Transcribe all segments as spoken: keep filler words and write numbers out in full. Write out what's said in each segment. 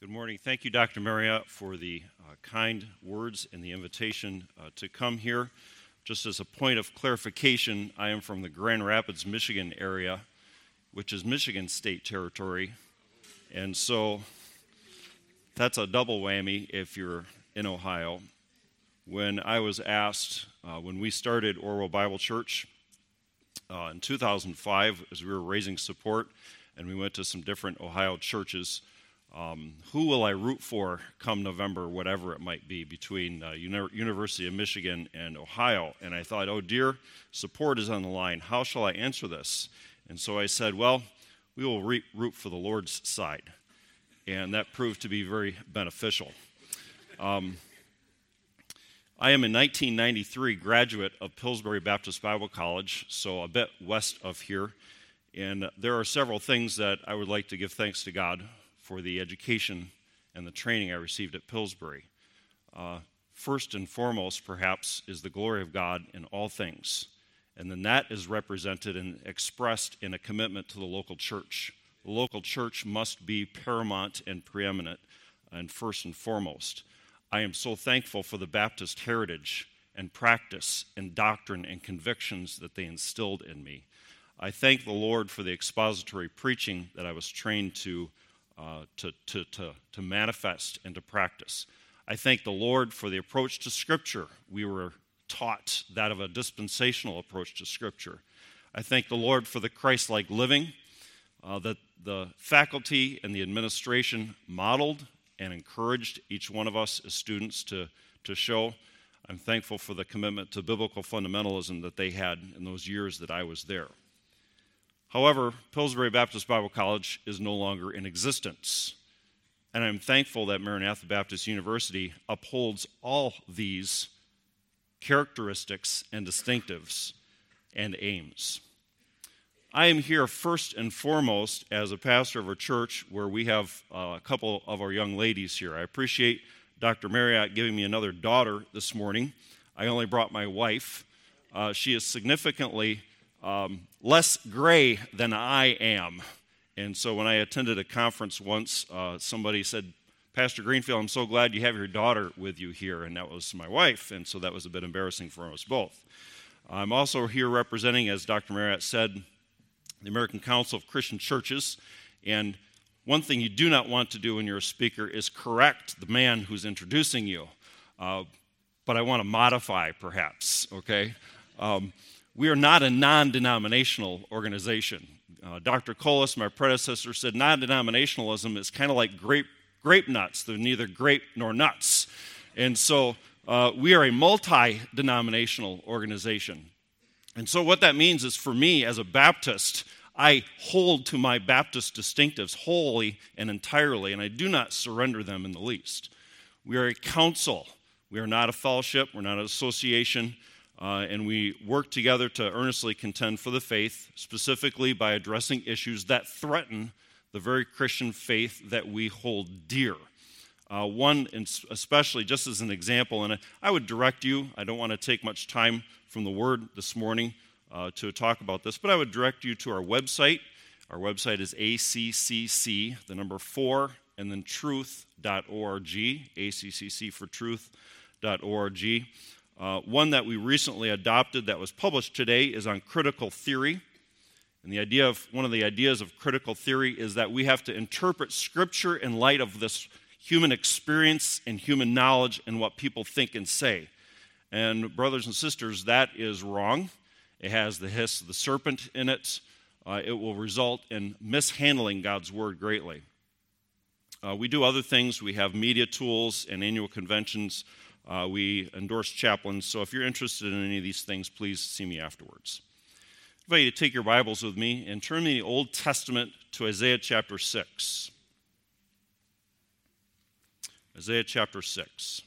Good morning. Thank you, Doctor Marriott, for the uh, kind words and the invitation uh, to come here. Just as a point of clarification, I am from the Grand Rapids, Michigan area, which is Michigan state territory. And so that's a double whammy if you're in Ohio. When I was asked, uh, when we started Orwell Bible Church uh, in two thousand five, as we were raising support, and we went to some different Ohio churches, Um, who will I root for come November, whatever it might be, between uh, Uni- University of Michigan and Ohio? And I thought, oh dear, support is on the line. How shall I answer this? And so I said, well, we will re- root for the Lord's side. And that proved to be very beneficial. Um, I am a nineteen ninety-three graduate of Pillsbury Baptist Bible College, so a bit west of here. And there are several things that I would like to give thanks to God for the education and the training I received at Pillsbury. Uh, first and foremost, perhaps, is the glory of God in all things. And then that is represented and expressed in a commitment to the local church. The local church must be paramount and preeminent and first and foremost. I am so thankful for the Baptist heritage and practice and doctrine and convictions that they instilled in me. I thank the Lord for the expository preaching that I was trained to Uh, to, to, to, to manifest and to practice. I thank the Lord for the approach to Scripture. We were taught that of a dispensational approach to Scripture. I thank the Lord for the Christ-like living uh, that the faculty and the administration modeled and encouraged each one of us as students to, to show. I'm thankful for the commitment to biblical fundamentalism that they had in those years that I was there. However, Pillsbury Baptist Bible College is no longer in existence, and I'm thankful that Maranatha Baptist University upholds all these characteristics and distinctives and aims. I am here first and foremost as a pastor of a church where we have uh, a couple of our young ladies here. I appreciate Doctor Marriott giving me another daughter this morning. I only brought my wife. Uh, she is significantly Um, less gray than I am. And so when I attended a conference once, uh, somebody said, Pastor Greenfield, I'm so glad you have your daughter with you here. And that was my wife. And so that was a bit embarrassing for us both. I'm also here representing, as Doctor Marriott said, the American Council of Christian Churches. And one thing you do not want to do when you're a speaker is correct the man who's introducing you. Uh, but I want to modify, perhaps, okay? Um, We are not a non-denominational organization. Uh, Doctor Colas, my predecessor, said non-denominationalism is kind of like grape, grape nuts. They're neither grape nor nuts. And so uh, we are a multi-denominational organization. And so what that means is for me as a Baptist, I hold to my Baptist distinctives wholly and entirely, and I do not surrender them in the least. We are a council. We are not a fellowship. We're not an association. Uh, and we work together to earnestly contend for the faith, specifically by addressing issues that threaten the very Christian faith that we hold dear. Uh, one, especially, just as an example, and I would direct you, I don't want to take much time from the Word this morning uh, to talk about this, but I would direct you to our website. Our website is A C C C, the number four, and then truth dot org, A C C C for truth dot org. Uh, one that we recently adopted that was published today is on critical theory. And the idea of one of the ideas of critical theory is that we have to interpret Scripture in light of this human experience and human knowledge and what people think and say. And brothers and sisters, that is wrong. It has the hiss of the serpent in it. Uh, it will result in mishandling God's Word greatly. Uh, we do other things. We have media tools and annual conventions. Uh, we endorse chaplains, so if you're interested in any of these things, please see me afterwards. I invite you to take your Bibles with me and turn in the Old Testament to Isaiah chapter six. Isaiah chapter six.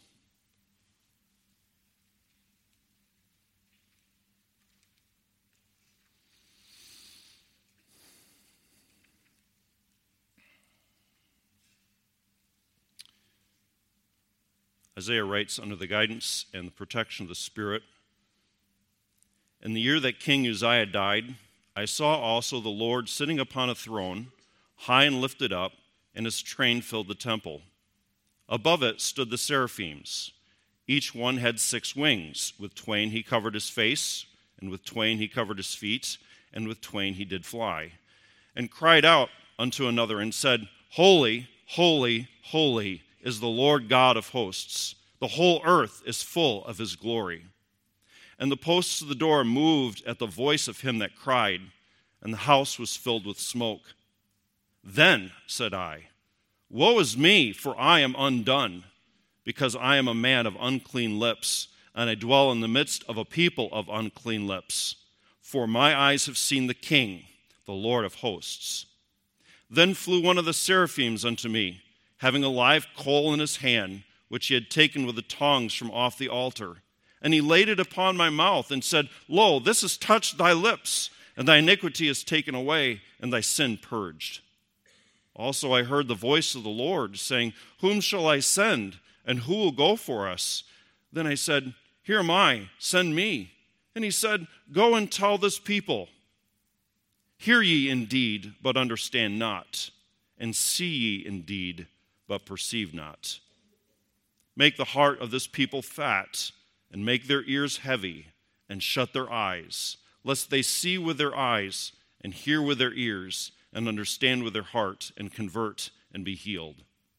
Isaiah writes, under the guidance and the protection of the Spirit, in the year that King Uzziah died, I saw also the Lord sitting upon a throne, high and lifted up, and his train filled the temple. Above it stood the seraphims. Each one had six wings. With twain he covered his face, and with twain he covered his feet, and with twain he did fly, and cried out unto another, and said, Holy, holy, holy is the Lord God of hosts. The whole earth is full of his glory. And the posts of the door moved at the voice of him that cried, and the house was filled with smoke. Then said I, Woe is me, for I am undone, because I am a man of unclean lips, and I dwell in the midst of a people of unclean lips. For my eyes have seen the King, the Lord of hosts. Then flew one of the seraphims unto me, having a live coal in his hand, which he had taken with the tongs from off the altar. And he laid it upon my mouth, and said, Lo, this has touched thy lips, and thy iniquity is taken away, and thy sin purged. Also I heard the voice of the Lord, saying, Whom shall I send, and who will go for us? Then I said, Here am I, send me. And he said, Go and tell this people, Hear ye indeed, but understand not, and see ye indeed, but perceive not. Make the heart of this people fat, and make their ears heavy, and shut their eyes, lest they see with their eyes, and hear with their ears, and understand with their heart, and convert, and be healed.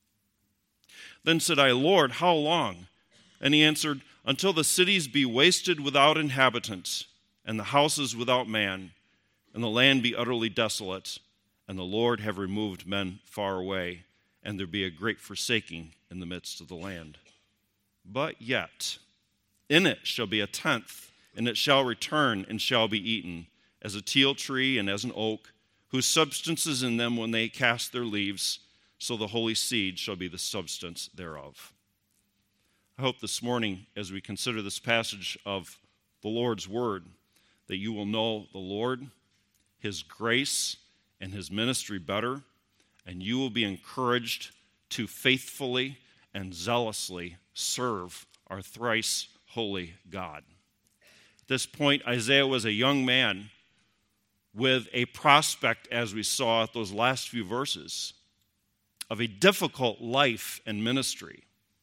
Then said I, Lord, how long? And he answered, Until the cities be wasted without inhabitants, and the houses without man, and the land be utterly desolate, and the Lord have removed men far away, and there be a great forsaking in the midst of the land. But yet, in it shall be a tenth, and it shall return and shall be eaten, as a teil tree and as an oak, whose substance is in them when they cast their leaves, so the holy seed shall be the substance thereof. I hope this morning, as we consider this passage of the Lord's word, that you will know the Lord, his grace, and his ministry better, and you will be encouraged to faithfully and zealously serve our thrice holy God. At this point, Isaiah was a young man with a prospect, as we saw at those last few verses, of a difficult life and ministry.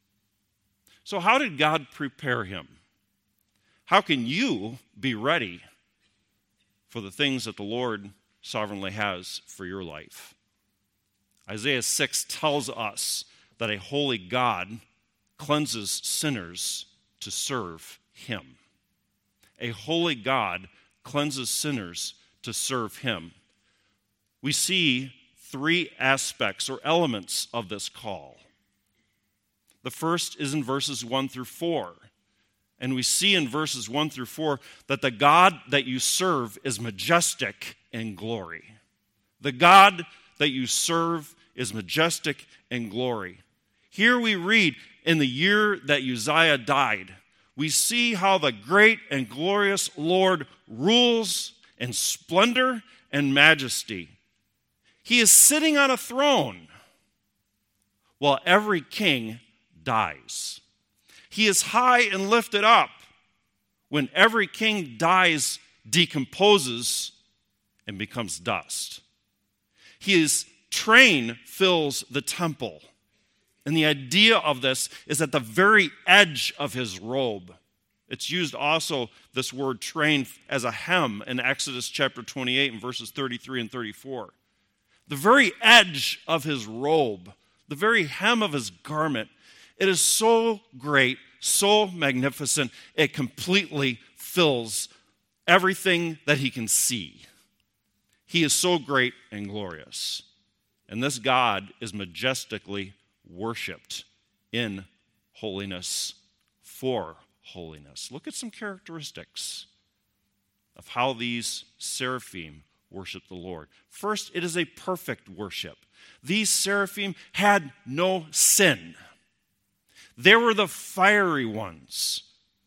So how did God prepare him? How can you be ready for the things that the Lord sovereignly has for your life? Isaiah six tells us that a holy God cleanses sinners to serve him. A holy God cleanses sinners to serve him. We see three aspects or elements of this call. The first is in verses one through four. And we see in verses one through four that the God that you serve is majestic in glory. The God that you serve is majestic in glory. Here we read, in the year that Uzziah died, we see how the great and glorious Lord rules in splendor and majesty. He is sitting on a throne while every king dies. He is high and lifted up when every king dies, decomposes, and becomes dust. His train fills the temple. And the idea of this is at the very edge of his robe. It's used also, this word train, as a hem in Exodus chapter twenty-eight and verses thirty-three and thirty-four. The very edge of his robe, the very hem of his garment, it is so great, so magnificent, it completely fills everything that he can see. He is so great and glorious. And this God is majestically worshipped in holiness for holiness. Look at some characteristics of how these seraphim worship the Lord. First, it is a perfect worship. These seraphim had no sin. They were the fiery ones.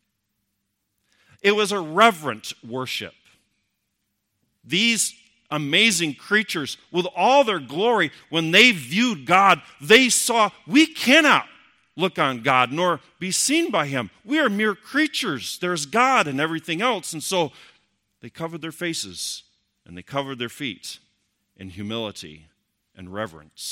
It was a reverent worship. These amazing creatures, with all their glory, when they viewed God, they saw, we cannot look on God nor be seen by him. We are mere creatures. There's God and everything else. And so they covered their faces and they covered their feet in humility and reverence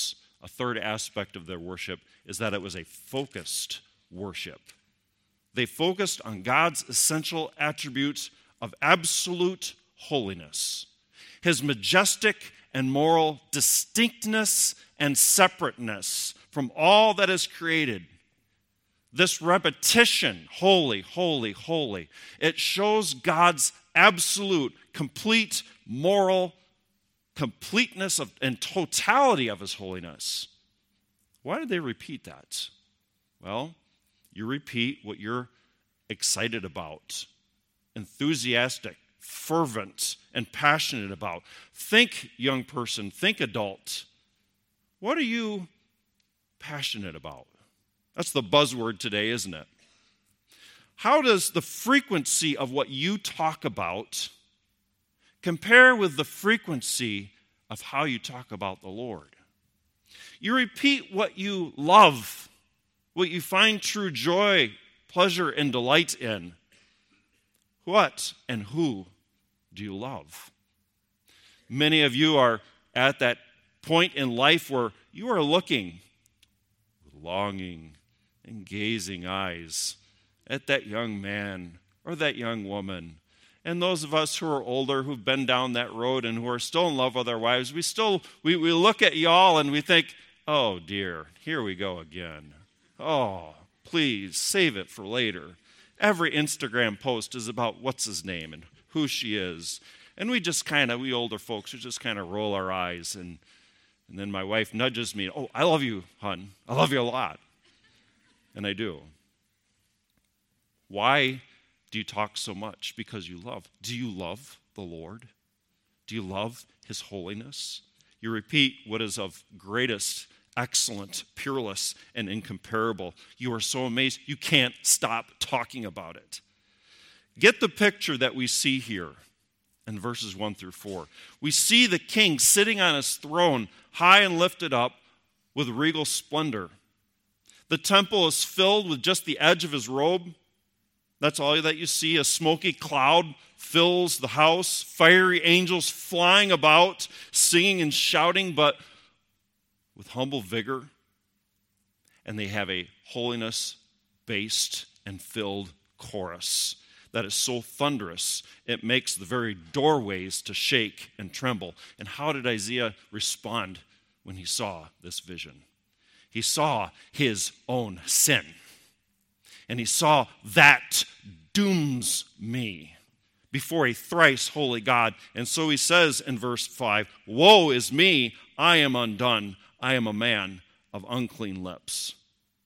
a third aspect of their worship is that it was a focused worship. They focused on God's essential attributes of absolute holiness, his majestic and moral distinctness and separateness from all that is created. This repetition, holy, holy, holy, it shows God's absolute, complete, moral completeness of, and totality of his holiness. Why did they repeat that? Well, you repeat what you're excited about, enthusiastic, fervent, and passionate about. Think, young person, think, adult. What are you passionate about? That's the buzzword today, isn't it? How does the frequency of what you talk about compare with the frequency of how you talk about the Lord? You repeat what you love, what you find true joy, pleasure, and delight in. What and who do you love? Many of you are at that point in life where you are looking with longing and gazing eyes at that young man or that young woman. And those of us who are older, who've been down that road and who are still in love with our wives, we still, we, we look at y'all and we think, oh dear, here we go again. Oh, please, save it for later. Every Instagram post is about what's his name and who she is. And we just kind of, we older folks, we just kind of roll our eyes. And, and then my wife nudges me, oh, I love you, hon. I love you a lot. And I do. Why do you talk so much? Because you love. Do you love the Lord? Do you love his holiness? You repeat what is of greatest, excellent, peerless, and incomparable. You are so amazed, you can't stop talking about it. Get the picture that we see here in verses one through four. We see the king sitting on his throne, high and lifted up with regal splendor. The temple is filled with just the edge of his robe. That's all that you see. A smoky cloud fills the house, fiery angels flying about, singing and shouting, but with humble vigor. And they have a holiness-based and filled chorus that is so thunderous, it makes the very doorways to shake and tremble. And how did Isaiah respond when he saw this vision? He saw his own sin. And he saw that dooms me before a thrice holy God. And so he says in verse five, woe is me, I am undone. I am a man of unclean lips.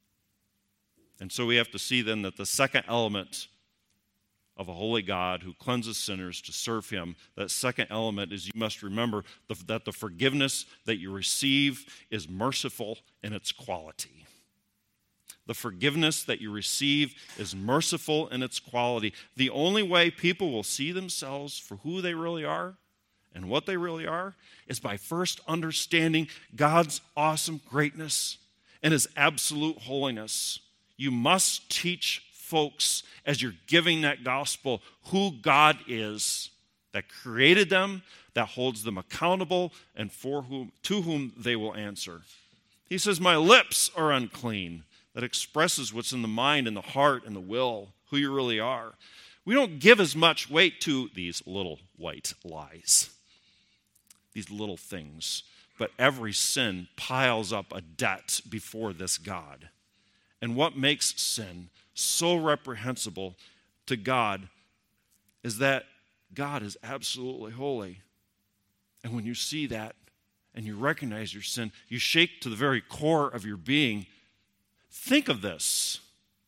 And so we have to see then that the second element of a holy God who cleanses sinners to serve him, that second element is you must remember the, that the forgiveness that you receive is merciful in its quality. The forgiveness that you receive is merciful in its quality. The only way people will see themselves for who they really are and what they really are is by first understanding God's awesome greatness and his absolute holiness. You must teach folks as you're giving that gospel who God is that created them, that holds them accountable, and for whom to whom they will answer. He says, my lips are unclean. That expresses what's in the mind and the heart and the will, who you really are. We don't give as much weight to these little white lies, these little things. But every sin piles up a debt before this God. And what makes sin so reprehensible to God is that God is absolutely holy. And when you see that and you recognize your sin, you shake to the very core of your being. Think of this.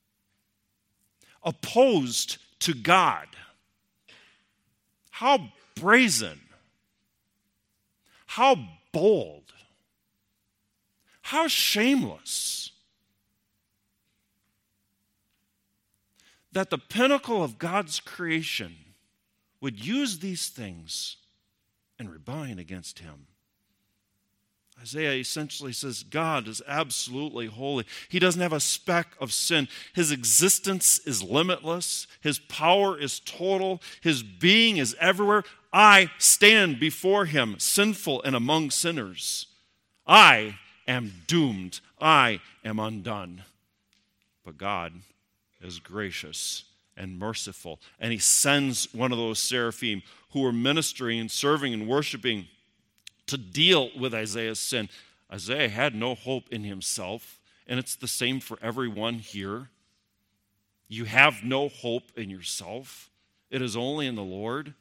Opposed to God. How brazen. How bold. How shameless. That the pinnacle of God's creation would use these things and rebellion against him. Isaiah essentially says God is absolutely holy. He doesn't have a speck of sin. His existence is limitless. His power is total. His being is everywhere. I stand before him, sinful and among sinners. I am doomed. I am undone. But God is gracious and merciful, and he sends one of those seraphim who are ministering and serving and worshiping to deal with Isaiah's sin. Isaiah had no hope in himself, and it's the same for everyone here. You have no hope in yourself. It is only in the Lord.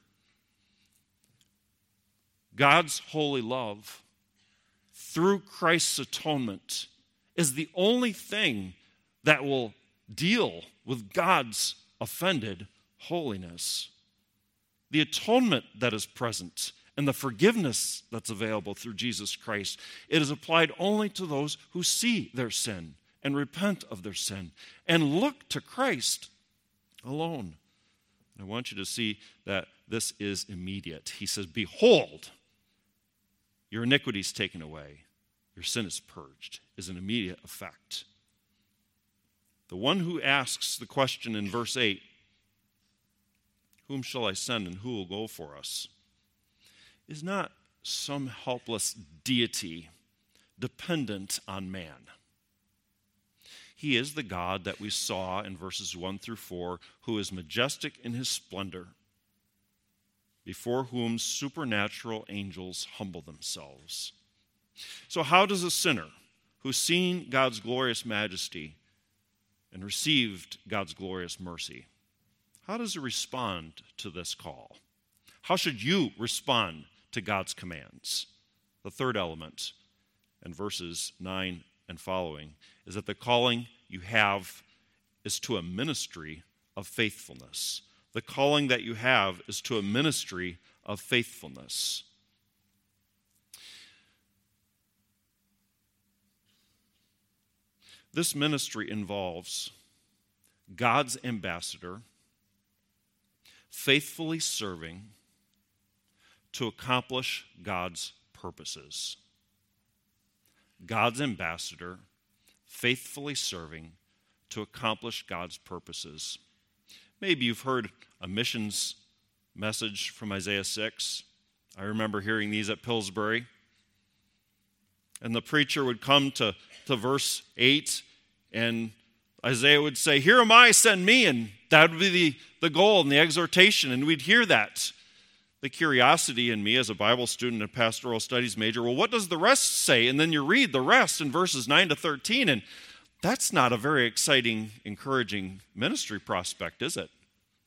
God's holy love through Christ's atonement is the only thing that will deal with God's offended holiness. The atonement that is present and the forgiveness that's available through Jesus Christ, it is applied only to those who see their sin and repent of their sin and look to Christ alone. I want you to see that this is immediate. He says, behold, your iniquity is taken away, your sin is purged, is an immediate effect. The one who asks the question in verse eight, whom shall I send and who will go for us, is not some helpless deity dependent on man. He is the God that we saw in verses one through four, who is majestic in his splendor, before whom supernatural angels humble themselves. So how does a sinner who's seen God's glorious majesty and received God's glorious mercy, how does he respond to this call? How should you respond to God's commands? The third element in verses nine and following is that the calling you have is to a ministry of faithfulness. The calling that you have is to a ministry of faithfulness. This ministry involves God's ambassador faithfully serving to accomplish God's purposes. God's ambassador faithfully serving to accomplish God's purposes. Maybe you've heard a missions message from Isaiah six. I remember hearing these at Pillsbury. And the preacher would come to, to verse eight, and Isaiah would say, here am I, send me. And that would be the, the goal and the exhortation, and we'd hear that. The curiosity in me as a Bible student and pastoral studies major, well, what does the rest say? And then you read the rest in verses nine to thirteen, and that's not a very exciting, encouraging ministry prospect, is it?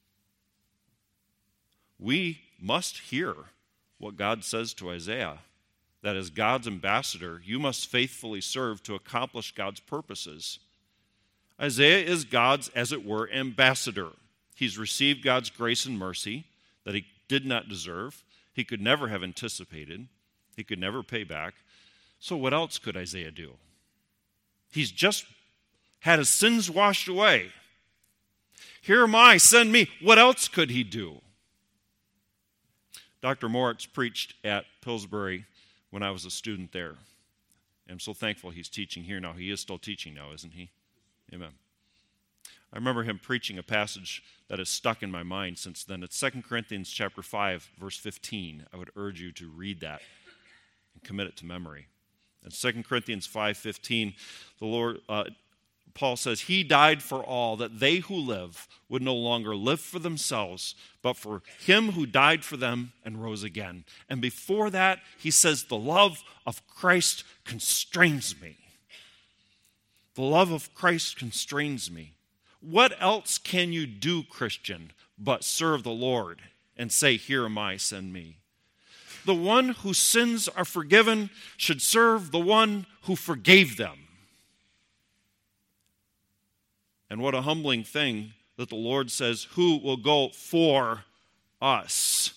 We must hear what God says to Isaiah, that as God's ambassador, you must faithfully serve to accomplish God's purposes. Isaiah is God's, as it were, ambassador. He's received God's grace and mercy that he did not deserve. He could never have anticipated. He could never pay back. So what else could Isaiah do? He's just had his sins washed away. Here am I, send me. What else could he do? Doctor Moritz preached at Pillsbury when I was a student there. I'm so thankful he's teaching here now. He is still teaching now, isn't he? Amen. I remember him preaching a passage that has stuck in my mind since then. It's Second Corinthians chapter five, verse fifteen. I would urge you to read that and commit it to memory. In Second Corinthians five fifteen, the Lord, uh, Paul says, he died for all, that they who live would no longer live for themselves, but for him who died for them and rose again. And before that, he says, the love of Christ constrains me. The love of Christ constrains me. What else can you do, Christian, but serve the Lord and say, here am I, send me? The one whose sins are forgiven should serve the one who forgave them. And what a humbling thing that the Lord says, who will go for us?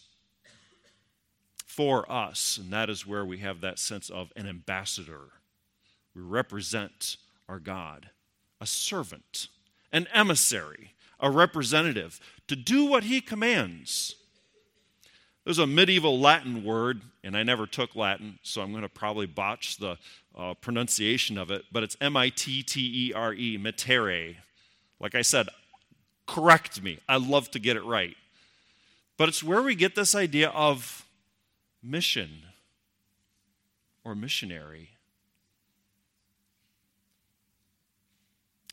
For us. And that is where we have that sense of an ambassador. We represent our God, a servant, an emissary, a representative, to do what he commands. There's a medieval Latin word, and I never took Latin, so I'm going to probably botch the uh, pronunciation of it, but it's M I T T E R E, mittere. Like I said, correct me. I love to get it right. But it's where we get this idea of mission or missionary.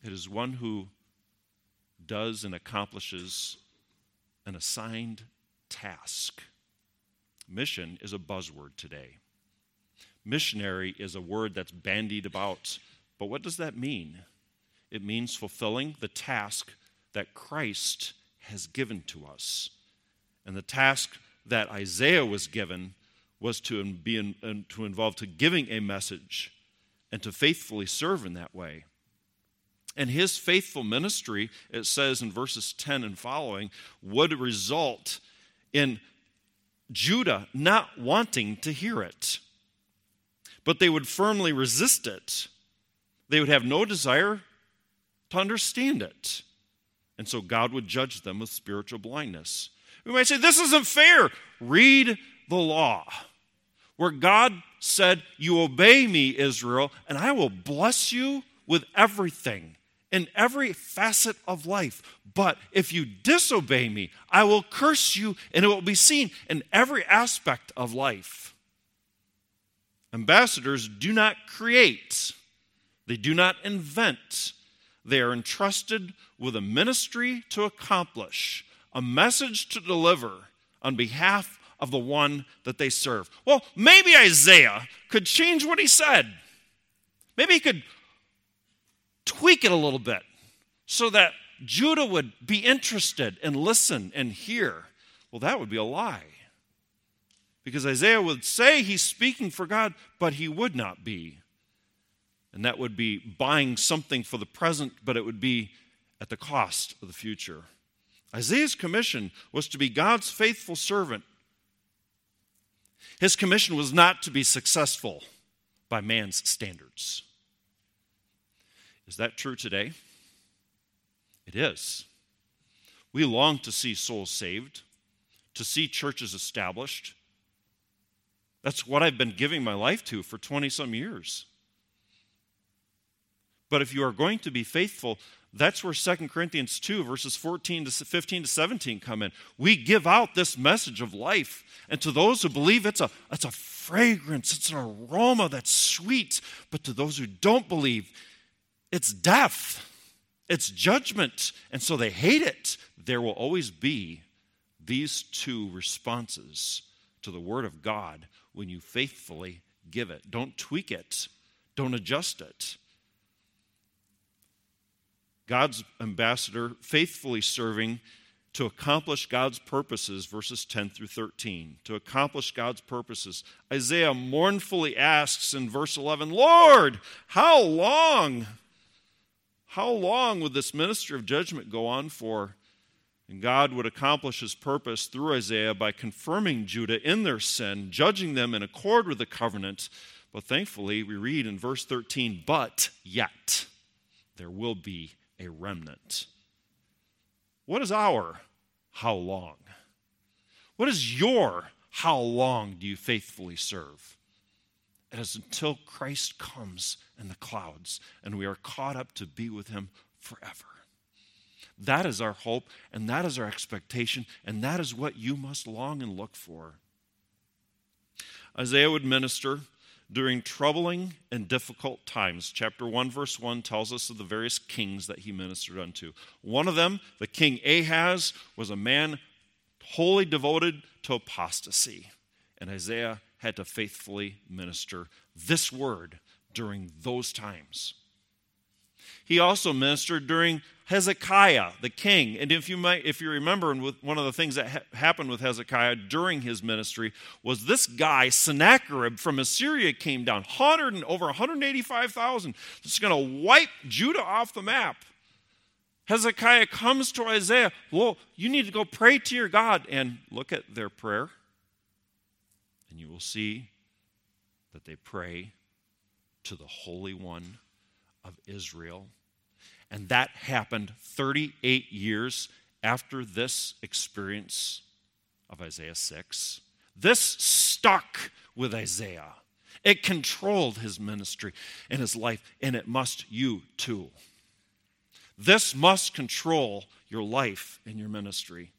It is one who does and accomplishes an assigned task. Mission is a buzzword today. Missionary is a word that's bandied about. But what does that mean? It means fulfilling the task that Christ has given to us. And the task that Isaiah was given was to be in, to involve to giving a message and to faithfully serve in that way. And his faithful ministry, it says in verses ten and following, would result in Judah not wanting to hear it. But they would firmly resist it. They would have no desire to understand it. And so God would judge them with spiritual blindness. We might say, this isn't fair. Read the law, where God said, you obey me, Israel, and I will bless you with everything in every facet of life. But if you disobey me, I will curse you, and it will be seen in every aspect of life. Ambassadors do not create. They do not invent. They are entrusted with a ministry to accomplish, a message to deliver on behalf of the one that they serve. Well, maybe Isaiah could change what he said. Maybe he could tweak it a little bit so that Judah would be interested and listen and hear. Well, that would be a lie. Because Isaiah would say he's speaking for God, but he would not be. And that would be buying something for the present, but it would be at the cost of the future. Isaiah's commission was to be God's faithful servant. His commission was not to be successful by man's standards. Is that true today? It is. We long to see souls saved, to see churches established. That's what I've been giving my life to for twenty-some years. But if you are going to be faithful, that's where Second Corinthians two, verses fourteen to fifteen to seventeen come in. We give out this message of life. And to those who believe, it's a, it's a fragrance, it's an aroma that's sweet. But to those who don't believe, it's death, it's judgment. And so they hate it. There will always be these two responses to the Word of God when you faithfully give it. Don't tweak it. Don't adjust it. God's ambassador, faithfully serving to accomplish God's purposes, verses ten through thirteen. To accomplish God's purposes. Isaiah mournfully asks in verse eleven, Lord, how long? How long would this ministry of judgment go on for? And God would accomplish his purpose through Isaiah by confirming Judah in their sin, judging them in accord with the covenant. But thankfully, we read in verse thirteen, but yet there will be a remnant. What is our how long? What is your how long do you faithfully serve? It is until Christ comes in the clouds and we are caught up to be with him forever. That is our hope, and that is our expectation, and that is what you must long and look for. Isaiah would minister during troubling and difficult times. Chapter one, verse one tells us of the various kings that he ministered unto. One of them, the king Ahaz, was a man wholly devoted to apostasy. And Isaiah had to faithfully minister this word during those times. He also ministered during Hezekiah, the king. And if you might, if you remember, one of the things that ha- happened with Hezekiah during his ministry was this guy, Sennacherib from Assyria, came down, one hundred and over one hundred eighty-five thousand. Just going to wipe Judah off the map. Hezekiah comes to Isaiah, well, you need to go pray to your God. And look at their prayer. And you will see that they pray to the Holy One of Israel. And that happened thirty-eight years after this experience of Isaiah six. This stuck with Isaiah. It controlled his ministry and his life, and it must you too. This must control your life and your ministry.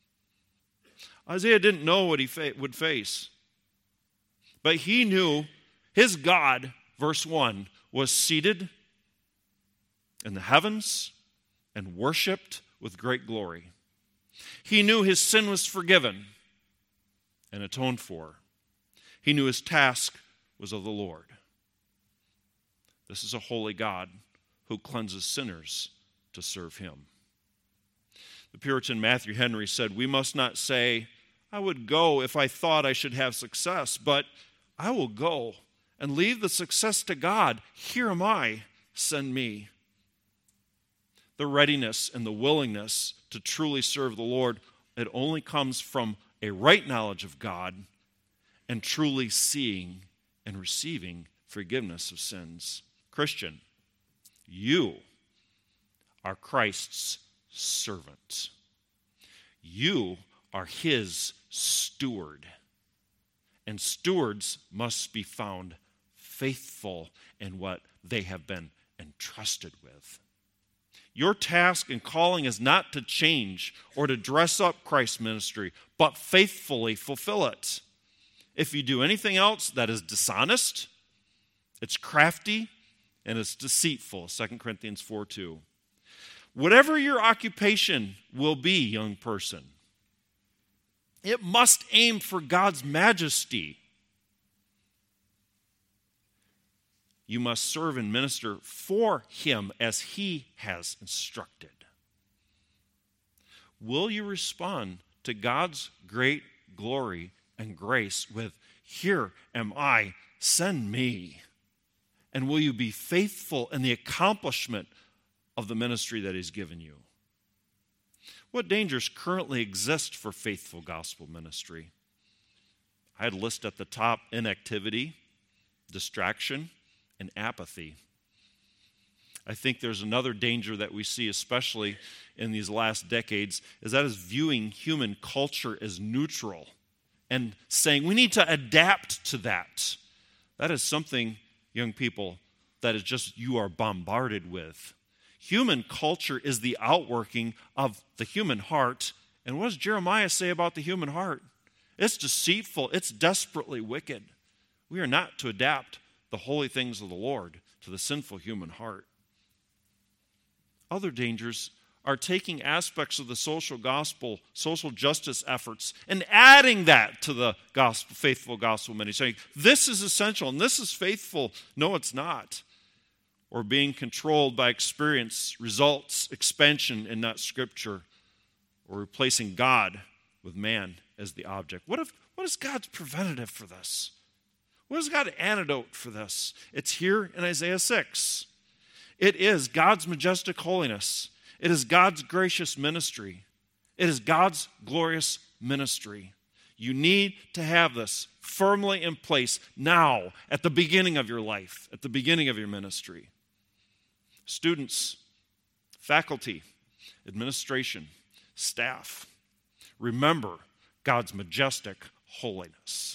Isaiah didn't know what he fa- would face, but he knew his God, verse one, was seated in the heavens and worshiped with great glory. He knew his sin was forgiven and atoned for. He knew his task was of the Lord. This is a holy God who cleanses sinners to serve him. The Puritan Matthew Henry said, "We must not say, 'I would go if I thought I should have success,' but 'I will go and leave the success to God. Here am I, send me.'" The readiness and the willingness to truly serve the Lord, it only comes from a right knowledge of God and truly seeing and receiving forgiveness of sins. Christian, you are Christ's servant. You are his steward. And stewards must be found faithful in what they have been entrusted with. Your task and calling is not to change or to dress up Christ's ministry, but faithfully fulfill it. If you do anything else that is dishonest, it's crafty, and it's deceitful, Second Corinthians four two. Whatever your occupation will be, young person, it must aim for God's majesty. You must serve and minister for him as he has instructed. Will you respond to God's great glory and grace with, "Here am I, send me"? And will you be faithful in the accomplishment of the ministry that he's given you? What dangers currently exist for faithful gospel ministry? I had a list at the top: inactivity, distraction, and apathy. I think there's another danger that we see, especially in these last decades, is that is viewing human culture as neutral and saying we need to adapt to that. That is something, young people, that is just you are bombarded with. Human culture is the outworking of the human heart. And what does Jeremiah say about the human heart? It's deceitful. It's desperately wicked. We are not to adapt the holy things of the Lord to the sinful human heart. Other dangers are taking aspects of the social gospel, social justice efforts, and adding that to the gospel, faithful gospel ministry, saying, this is essential and this is faithful. No, it's not. Or being controlled by experience, results, expansion, and not Scripture, or replacing God with man as the object. What if? What is God's preventative for this? What is God's antidote for this? It's here in Isaiah six. It is God's majestic holiness. It is God's gracious ministry. It is God's glorious ministry. You need to have this firmly in place now, at the beginning of your life, at the beginning of your ministry. Students, faculty, administration, staff, remember God's majestic holiness.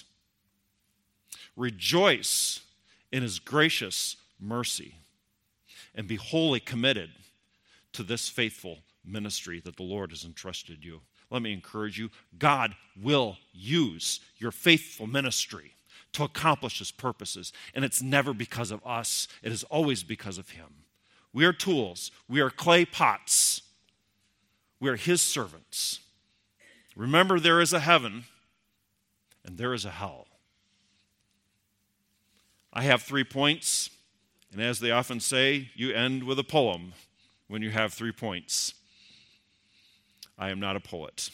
Rejoice in his gracious mercy and be wholly committed to this faithful ministry that the Lord has entrusted you. Let me encourage you, God will use your faithful ministry to accomplish his purposes, and it's never because of us. It is always because of him. We are tools. We are clay pots. We are his servants. Remember, there is a heaven and there is a hell. I have three points, and as they often say, you end with a poem when you have three points. I am not a poet.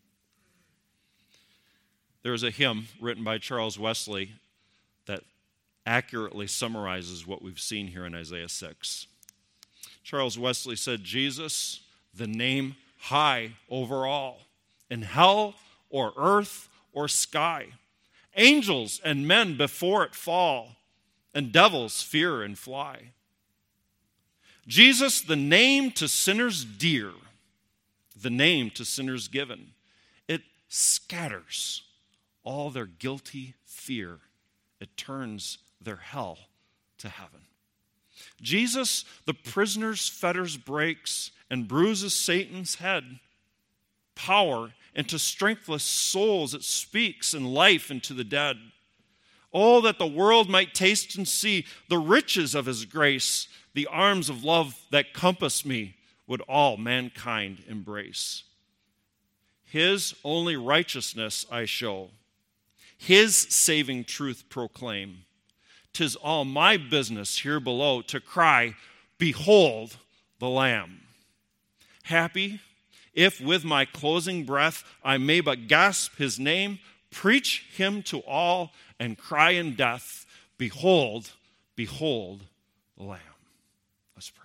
There is a hymn written by Charles Wesley that accurately summarizes what we've seen here in Isaiah six. Charles Wesley said, Jesus, the name high over all, in hell or earth or sky, angels and men before it fall, and devils fear and fly. Jesus, the name to sinners dear, the name to sinners given, it scatters all their guilty fear. It turns their hell to heaven. Jesus, the prisoner's fetters breaks and bruises Satan's head. Power into strengthless souls it speaks, and life into the dead. Oh, that the world might taste and see the riches of his grace, the arms of love that compass me would all mankind embrace. His only righteousness I show, his saving truth proclaim. 'Tis all my business here below to cry, behold the Lamb. Happy if with my closing breath I may but gasp his name, preach him to all, and cry in death, behold, behold the Lamb. Let's pray.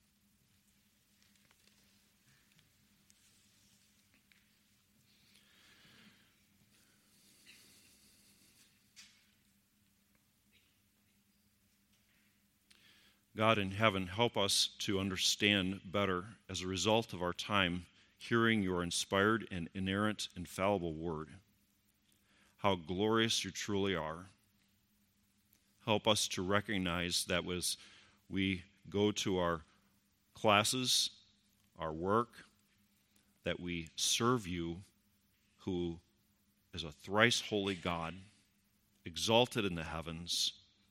God in heaven, help us to understand better as a result of our time hearing your inspired and inerrant, infallible word, how glorious you truly are. Help us to recognize that as we go to our classes, our work, that we serve you, who is a thrice holy God, exalted in the heavens,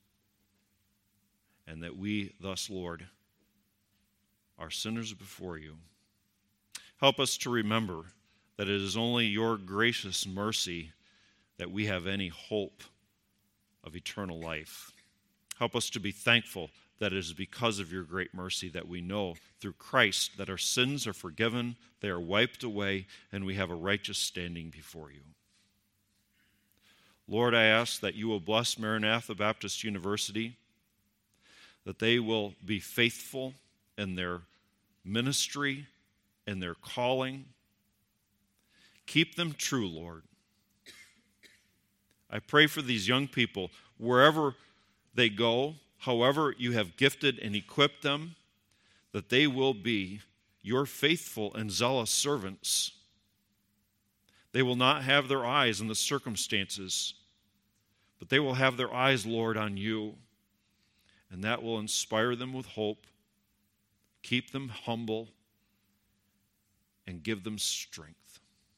and that we thus, Lord, are sinners before you. Help us to remember that it is only your gracious mercy that we have any hope of eternal life. Help us to be thankful that it is because of your great mercy that we know through Christ that our sins are forgiven, they are wiped away, and we have a righteous standing before you. Lord, I ask that you will bless Maranatha Baptist University, that they will be faithful in their ministry and their calling. Keep them true, Lord. I pray for these young people, wherever they go, however you have gifted and equipped them, that they will be your faithful and zealous servants. They will not have their eyes on the circumstances, but they will have their eyes, Lord, on you. And that will inspire them with hope, keep them humble, and give them strength.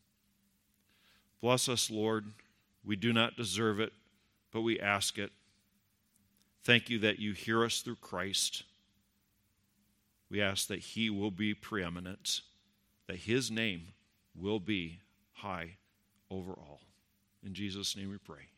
Bless us, Lord. We do not deserve it, but we ask it. Thank you that you hear us through Christ. We ask that he will be preeminent, that his name will be high over all. In Jesus' name we pray.